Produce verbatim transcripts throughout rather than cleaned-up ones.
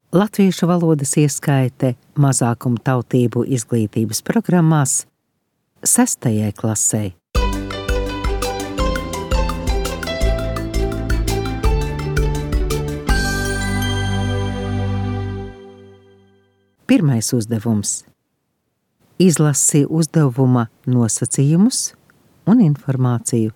Latviešu valodas ieskaite mazākumu tautību izglītības programmās sestajai klasei. Pirmais uzdevums. Izlasi uzdevuma nosacījumus un informāciju.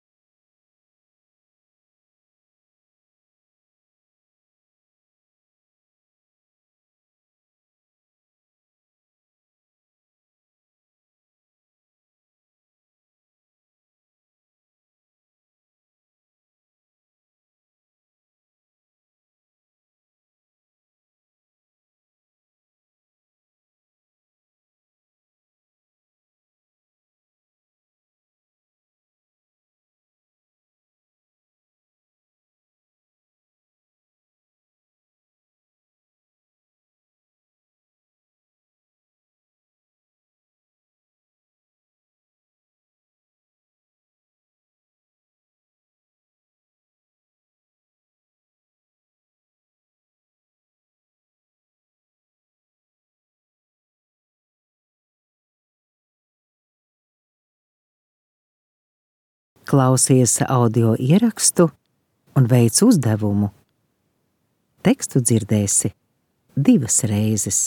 Klausies audio ierakstu un veic uzdevumu. Tekstu dzirdēsi divas reizes.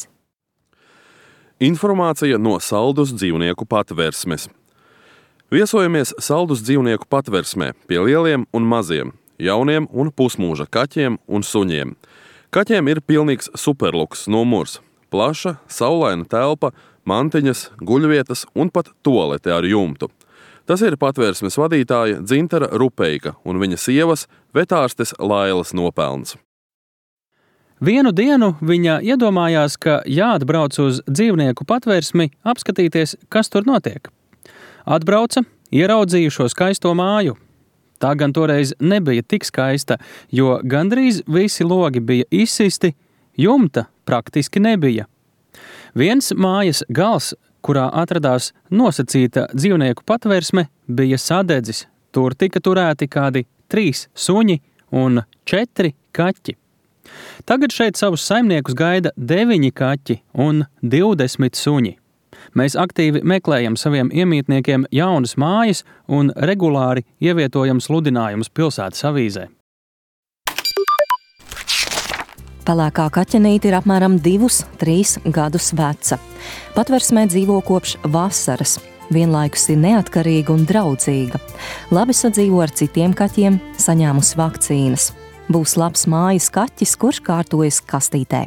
Informācija no Saldus dzīvnieku patversmes. Viesojamies Saldus dzīvnieku patversmē pie lieliem un maziem, jauniem un pusmūža kaķiem un suņiem. Kaķiem ir pilnīgs superluks numurs, plaša, saulaina telpa, mantiņas, guļvietas un pat tualete ar jumtu. Tas ir patvērsmes vadītāja Dzintara Rupeika un viņa sievas vetārstes Lailas nopelns. Vienu dienu viņa iedomājās, ka jāatbrauc uz dzīvnieku patvērsmi apskatīties, kas tur notiek. Atbrauca, ieraudzīja šo skaisto māju. Tā gan toreiz nebija tik skaista, jo gandrīz visi logi bija izsisti, jumta praktiski nebija. Viens mājas gals, kurā atradās nosacīta dzīvnieku patvērsme, bija sadedzis. Tur tika turēti kādi trīs suņi un četri kaķi. Tagad šeit savus saimniekus gaida deviņi kaķi un divdesmit suņi. Mēs aktīvi meklējam saviem iemītniekiem jaunas mājas un regulāri ievietojam sludinājumus pilsētas avīzē. Pelēkā kaķenīte ir apmēram divus, trīs gadus veca. Patversmē dzīvo kopš vasaras. Vienlaikus ir neatkarīga un draudzīga. Labi sadzīvo ar citiem kaķiem, saņēmusi vakcīnas. Būs labs mājas kaķis, kurš kārtojas kastītē.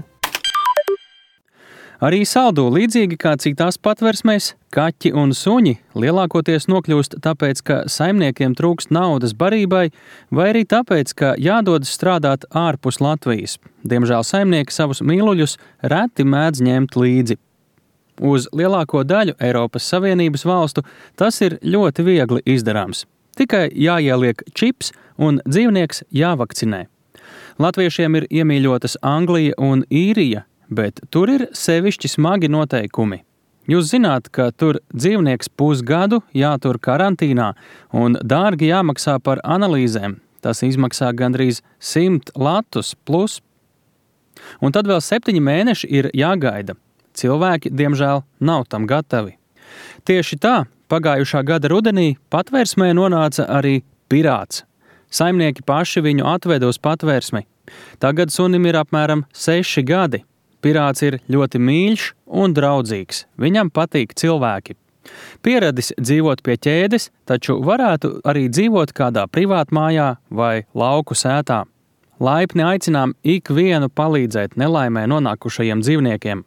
Arī Saldū, līdzīgi kā citās patversmēs, kaķi un suņi lielākoties nokļūst tāpēc, ka saimniekiem trūkst naudas barībai, vai arī tāpēc, ka jādodas strādāt ārpus Latvijas. Diemžēl saimnieki savus mīluļus reti mēdz ņemt līdzi. Uz lielāko daļu Eiropas Savienības valstu tas ir ļoti viegli izdarāms. Tikai jāieliek čips un dzīvnieks jāvakcinē. Latviešiem ir iemīļotas Anglija un Īrija, bet tur ir sevišķi smagi noteikumi. Jūs zināt, ka tur dzīvnieks pusgadu jātur karantīnā un dārgi jāmaksā par analīzēm. Tas izmaksā gandrīz simt latus plus. Un tad vēl septiņi mēneši ir jāgaida. Cilvēki, diemžēl, nav tam gatavi. Tieši tā, pagājušā gada rudenī patvērsmē nonāca arī pirāts. Saimnieki paši viņu atveda uz patvērsmi. Tagad sunim ir apmēram seši gadi. Pirāts ir ļoti mīļš un draudzīgs. Viņam patīk cilvēki. Pieradis dzīvot pie ķēdes, taču varētu arī dzīvot kādā privātmājā vai lauku sētā. Laipni aicinām ikvienu palīdzēt nelaimē nonākušajiem dzīvniekiem.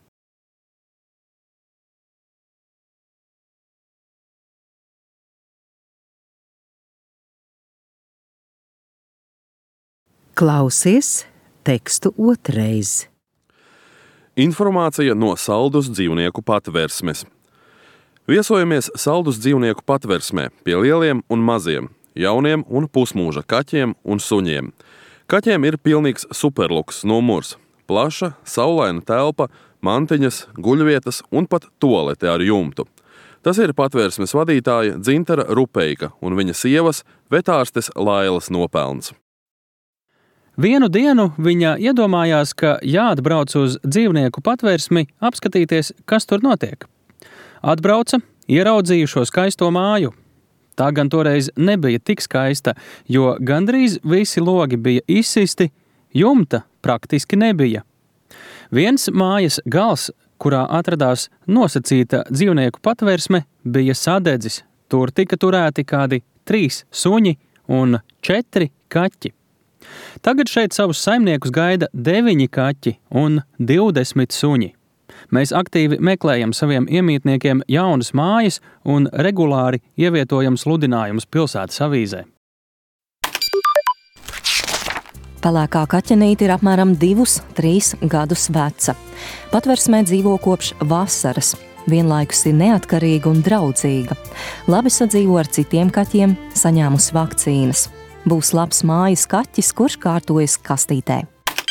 Klausies tekstu otrais. Informācija no Saldus dzīvnieku patversmes. Viesojamies Saldus dzīvnieku patversmē pie lieliem un maziem, jauniem un pusmūža kaķiem un suņiem. Kaķiem ir pilnīgs superluks numurs, plaša, saulaina telpa, mantiņas, guļvietas un pat tualete ar jumtu. Tas ir patvērsmes vadītāja Dzintara Rupeika un viņa sievas vetārstes Lailas nopelns. Vienu dienu viņa iedomājās, ka jāatbrauc uz dzīvnieku patvērsmi apskatīties, kas tur notiek. Atbrauca, ieraudzīja šo skaisto māju. Tā gan toreiz nebija tik skaista, jo gandrīz visi logi bija izsisti, jumta praktiski nebija. Viens mājas gals, kurā atradās nosacīta dzīvnieku patvērsme, bija sadedzis. Tur tika turēti kādi trīs suņi un četri kaķi. Tagad šeit savus saimniekus gaida deviņi kaķi un divdesmit suņi. Mēs aktīvi meklējam saviem iemītniekiem jaunas mājas un regulāri ievietojam sludinājumus pilsētas avīzē. Pelēkā kaķenīte ir apmēram divus, trīs gadus veca. Patversmē dzīvo kopš vasaras. Vienlaikus ir neatkarīga un draudzīga. Labi sadzīvo ar citiem kaķiem, saņēmusi vakcīnas. Būs labs mājas kaķis, kurš kārtojas kastītē.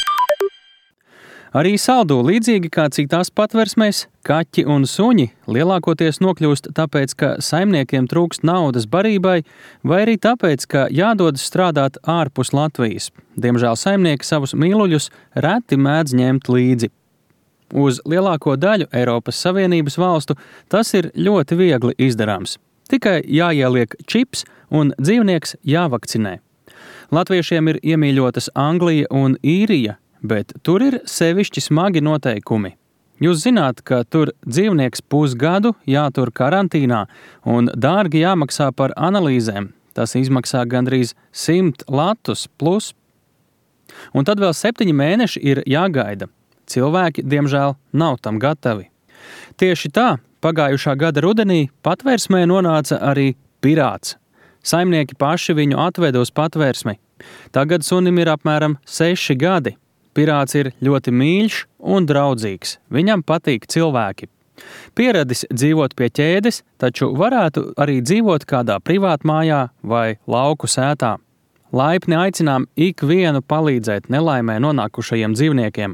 Arī Saldū, līdzīgi kā citās patversmēs, kaķi un suņi lielākoties nokļūst tāpēc, ka saimniekiem trūkst naudas barībai, vai arī tāpēc, ka jādodas strādāt ārpus Latvijas. Diemžēl saimnieki savus mīluļus reti mēdz ņemt līdzi. Uz lielāko daļu Eiropas Savienības valstu tas ir ļoti viegli izdarāms. Tikai jāieliek čips un dzīvnieks jāvakcinē. Latviešiem ir iemīļotas Anglija un Īrija, bet tur ir sevišķi smagi noteikumi. Jūs zināt, ka tur dzīvnieks pusgadu jātur karantīnā un dārgi jāmaksā par analīzēm. Tas izmaksā gandrīz simt latus plus. Un tad vēl septiņi mēneši ir jāgaida. Cilvēki, diemžēl, nav tam gatavi. Tieši tā, pagājušā gada rudenī patvērsmē nonāca arī pirāts. Saimnieki paši viņu atveda uz patvērsmi. Tagad sunim ir apmēram seši gadi. Pirāts ir ļoti mīļš un draudzīgs. Viņam patīk cilvēki. Pieradis dzīvot pie ķēdes, taču varētu arī dzīvot kādā privātmājā vai lauku sētā. Laipni aicinām ikvienu palīdzēt nelaimē nonākušajiem dzīvniekiem.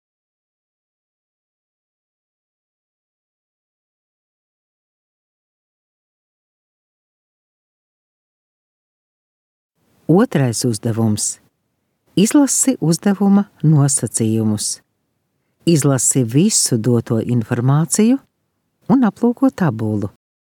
Otrais uzdevums. Izlasi uzdevuma nosacījumus. Izlasi visu doto informāciju un aplūko tabulu.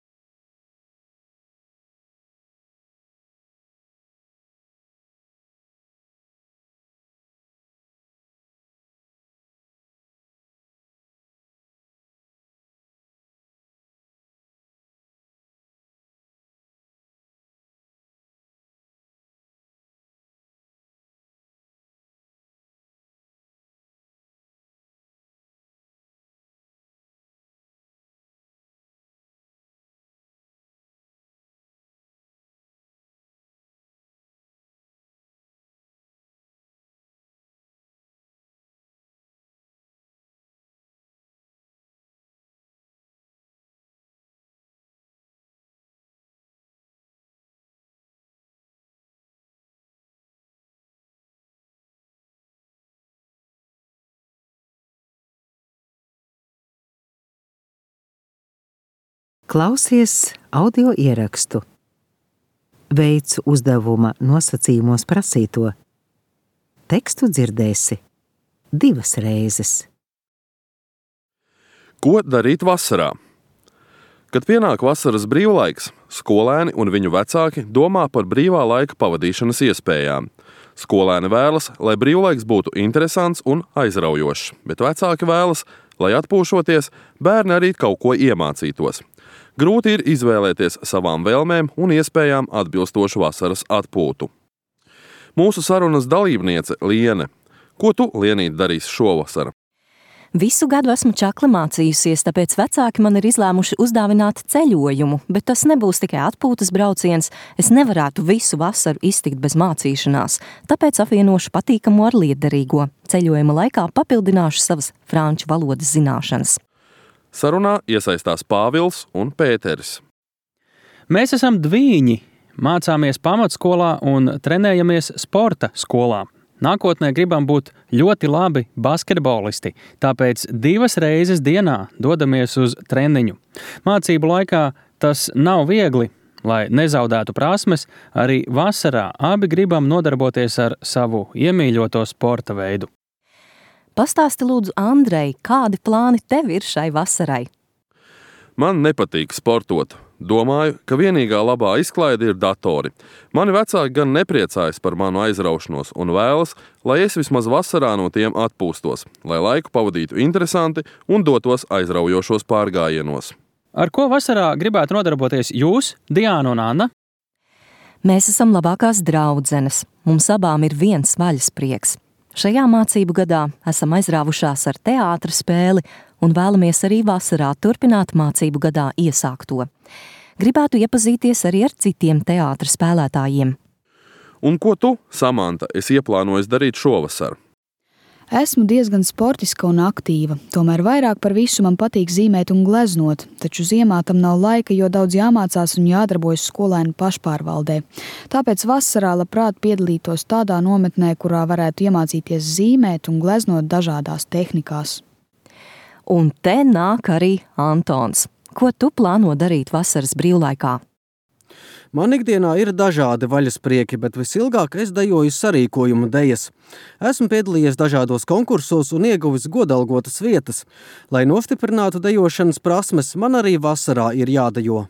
Klausies audio ierakstu. Veicu uzdevuma nosacījumos prasīto. Tekstu dzirdēsi divas reizes. Ko darīt vasarā? Kad pienāk vasaras brīvlaiks, skolēni un viņu vecāki domā par brīvā laika pavadīšanas iespējām. Skolēni vēlas, lai brīvlaiks būtu interesants un aizraujošs, bet vecāki vēlas, lai atpūšoties, bērni arī kaut ko iemācītos. Grūti ir izvēlēties savām vēlmēm un iespējām atbilstošu vasaras atpūtu. Mūsu sarunas dalībniece Liene. Ko tu, Lienīt, darīsi šovasar? Visu gadu esmu čakli mācījusies, tāpēc vecāki man ir izlēmuši uzdāvināt ceļojumu, bet tas nebūs tikai atpūtas brauciens. Es nevarētu visu vasaru iztikt bez mācīšanās, tāpēc apvienošu patīkamo ar lietderīgo. Ceļojuma laikā papildināšu savas franču valodas zināšanas. Sarunā iesaistās Pāvils un Pēteris. Mēs esam dvīņi, mācāmies pamatskolā un trenējamies sporta skolā. Nākotnē gribam būt ļoti labi basketbolisti, tāpēc divas reizes dienā dodamies uz treniņu. Mācību laikā tas nav viegli. Lai nezaudētu prasmes, arī vasarā abi gribam nodarboties ar savu iemīļoto sporta veidu. Pastāsti lūdzu, Andrej, kādi plāni tev ir šai vasarai? Man nepatīk sportot. Domāju, ka vienīgā labā izklaide ir datori. Mani vecāki gan nepriecājas par manu aizraušanos un vēlas, lai es vismaz vasarā no tiem atpūstos, lai laiku pavadītu interesanti un dotos aizraujošos pārgājienos. Ar ko vasarā gribētu nodarboties jūs, Diāna un Anna? Mēs esam labākās draudzenes. Mums abām ir viens vaļasprieks. Šajā mācību gadā esam aizrāvušās ar teātra spēli un vēlamies arī vasarā turpināt mācību gadā iesākto. Gribētu iepazīties arī ar citiem teātra spēlētājiem. Un ko tu, Samanta, esi ieplānojis darīt šovasar? Esmu diezgan sportiska un aktīva, tomēr vairāk par visu man patīk zīmēt un gleznot, taču ziemā tam nav laika, jo daudz jāmācās un jādarbojas skolēnu pašpārvaldē. Tāpēc vasarā labprāt piedalītos tādā nometnē, kurā varētu iemācīties zīmēt un gleznot dažādās tehnikās. Un te nāk arī Antons. Ko tu plāno darīt vasaras brīvlaikā? Man ikdienā ir dažādi vaļasprieki, bet visilgāk es dejoju sarīkojumu dejas. Esmu piedalījies dažādos konkursos un ieguvis godalgotas vietas. Lai nostiprinātu dejošanas prasmes, man arī vasarā ir jādejo.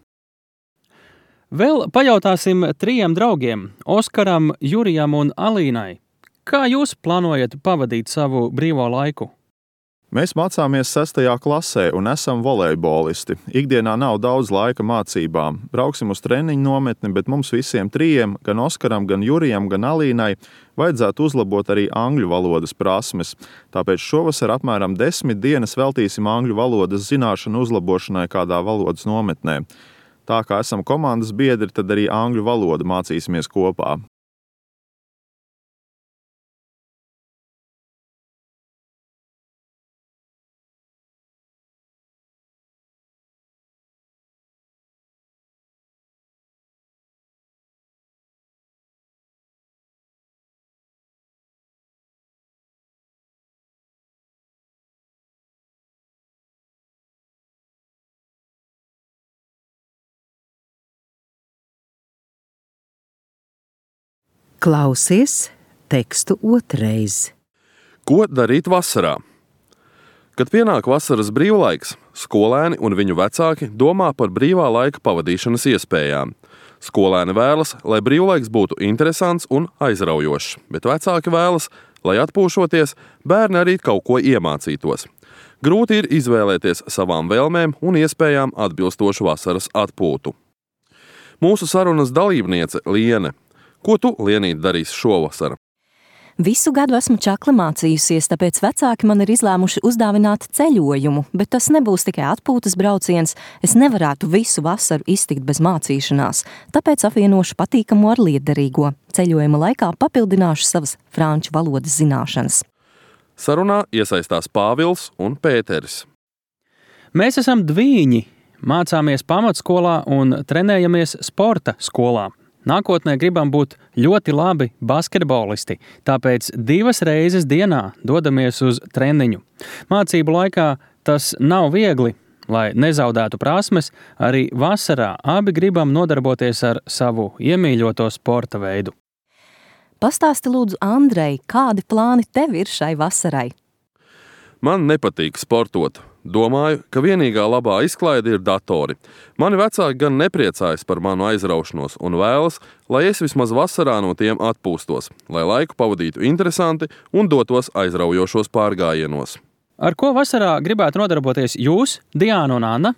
Vēl pajautāsim trijiem draugiem – Oskaram, Jurijam un Alīnai. Kā jūs plānojat pavadīt savu brīvo laiku? Mēs mācāmies sestajā klasē un esam volejbolisti. Ikdienā nav daudz laika mācībām. Brauksim uz treniņu nometni, bet mums visiem trijiem, gan Oskaram, gan Jurijam, gan Alīnai, vajadzētu uzlabot arī angļu valodas prasmes. Tāpēc šovasar apmēram desmit dienas veltīsim angļu valodas zināšanu uzlabošanai kādā valodas nometnē. Tā kā esam komandas biedri, tad arī angļu valodu mācīsimies kopā. Klausies tekstu otrais. Ko darīt vasarā? Kad pienāk vasaras brīvlaiks, skolēni un viņu vecāki domā par brīvā laika pavadīšanas iespējām. Skolēni vēlas, lai brīvlaiks būtu interesants un aizraujošs, bet vecāki vēlas, lai atpūšoties, bērni arī kaut ko iemācītos. Grūti ir izvēlēties savām vēlmēm un iespējām atbilstošu vasaras atpūtu. Mūsu sarunas dalībniece Liene. Ko tu, Lienīt, darīsi šovasar? Visu gadu esmu čakli mācījusies, tāpēc vecāki man ir izlēmuši uzdāvināt ceļojumu, bet tas nebūs tikai atpūtas brauciens. Es nevarētu visu vasaru iztikt bez mācīšanās, tāpēc apvienošu patīkamo ar lietderīgo. Ceļojuma laikā papildināšu savas franču valodas zināšanas. Sarunā iesaistās Pāvils un Pēteris. Mēs esam dvīņi, mācāmies pamatskolā un trenējamies sporta skolā. Nākotnē gribam būt ļoti labi basketbolisti, tāpēc divas reizes dienā dodamies uz treniņu. Mācību laikā tas nav viegli, lai nezaudētu prasmes, arī vasarā abi gribam nodarboties ar savu iemīļoto sporta veidu. Pastāsti lūdzu, Andrej, kādi plāni tev ir šai vasarai? Man nepatīk sportot. Domāju, ka vienīgā labā izklaide ir datori. Mani vecāki gan nepriecājas par manu aizraušanos un vēlas, lai es vismaz vasarā no tiem atpūstos, lai laiku pavadītu interesanti un dotos aizraujošos pārgājienos. Ar ko vasarā gribētu nodarboties jūs, Diāna un Anna?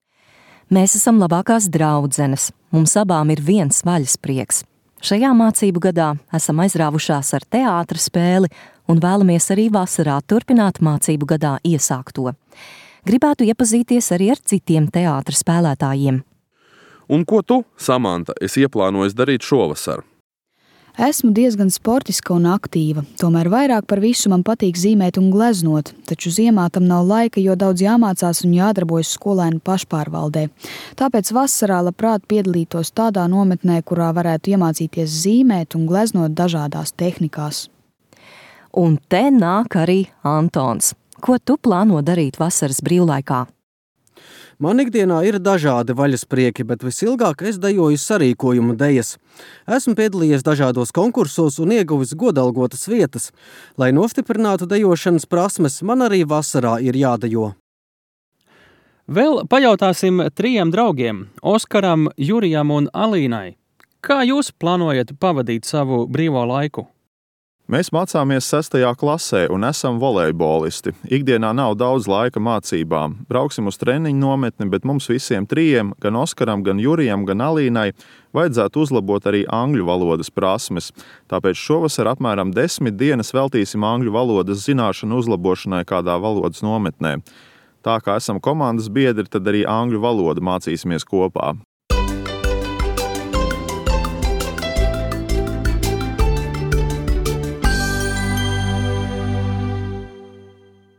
Mēs esam labākās draudzenes. Mums abām ir viens vaļasprieks. Šajā mācību gadā esam aizrāvušās ar teātra spēli un vēlamies arī vasarā turpināt mācību gadā iesākto. Gribētu iepazīties arī ar citiem teātra spēlētājiem. Un ko tu, Samanta, esi ieplānojis darīt šovasar? Esmu diezgan sportiska un aktīva, tomēr vairāk par visu man patīk zīmēt un gleznot, taču ziemā tam nav laika, jo daudz jāmācās un jādarbojas skolēnu pašpārvaldē. Tāpēc vasarā labprāt piedalītos tādā nometnē, kurā varētu iemācīties zīmēt un gleznot dažādās tehnikās. Un te nāk arī Antons. Ko tu plāno darīt vasaras brīvlaikā? Man ikdienā ir dažādi vaļasprieki, bet visilgāk es dejoju sarīkojumu dejas. Esmu piedalījies dažādos konkursos un ieguvis godalgotas vietas. Lai nostiprinātu dejošanas prasmes, man arī vasarā ir jādejo. Vēl pajautāsim trijiem draugiem – Oskaram, Jurijam un Alīnai. Kā jūs plānojat pavadīt savu brīvo laiku? Mēs mācāmies sestajā klasē un esam volejbolisti. Ikdienā nav daudz laika mācībām. Brauksim uz treniņu nometni, bet mums visiem trijiem, gan Oskaram, gan Jurijam, gan Alīnai, vajadzētu uzlabot arī angļu valodas prasmes. Tāpēc šovasar apmēram desmit dienas veltīsim angļu valodas zināšanu uzlabošanai kādā valodas nometnē. Tā kā esam komandas biedri, tad arī angļu valodu mācīsimies kopā.